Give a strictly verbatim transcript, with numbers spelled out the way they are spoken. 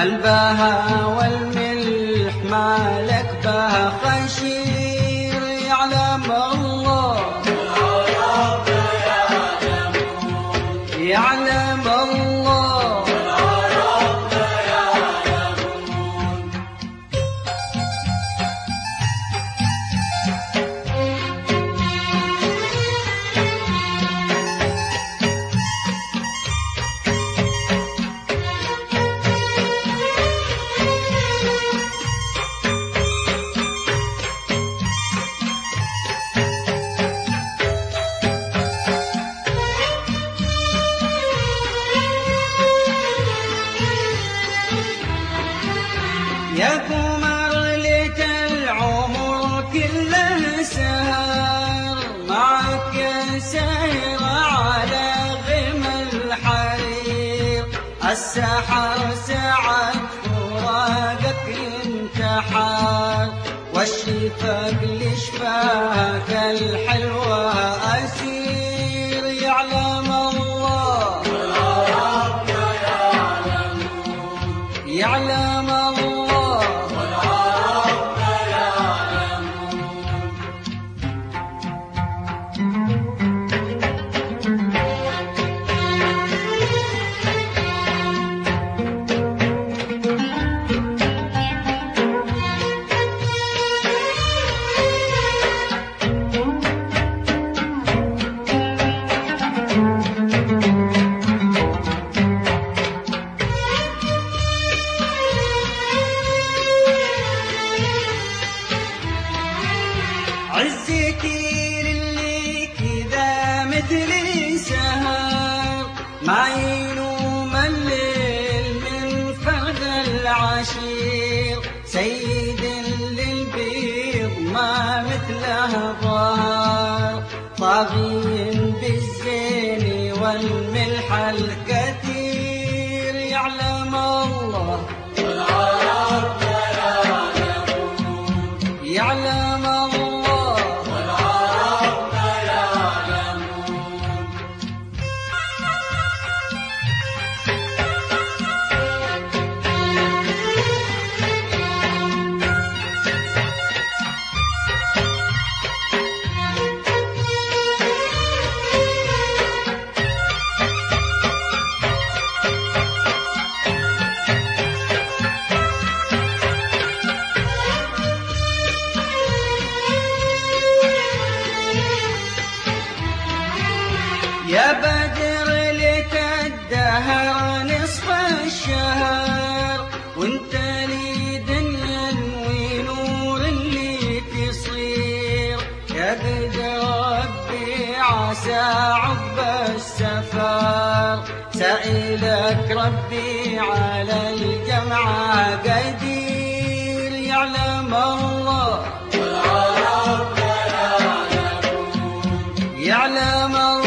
البها والملح مالك بها خشير يعلم الله والعرب يعلمون يعلم الله والعرب يعلمون يا قمر ليت العمر كله سهر معك يا سهر على غم الحرير السحر سعد فراقك ينتحر والشفاق لشفاك الحلوة أسير يعلم الله والعرب يعلمون يعلم الله والعرب يعلمون عزتي للي كذا مثلي سهر ما ينوم الليل من فرد العشير سيد للبيض ما مثله ظهر طاغي بالزين والملح الكثير يعلم الله والعرب يعلمون يعلم الله والعرب يعلمون يا بدر لك الدهر نصف الشهر وانت لي دنيا ونور اللي تصير يا قدر ربي عسى عقب السفر سائلك ربي على الجمعة قدير يعلم الله والعرب يعلمون يعلم الله